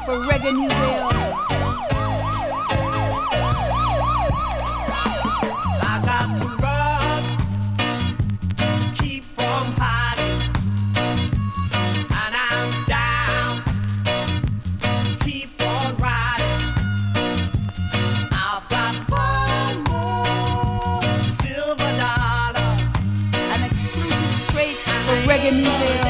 for Reggae Museum. I got to run, keep from hiding, and I'm down, keep on riding. I've got one more silver dollar, An exclusive straight for Reggae Museum.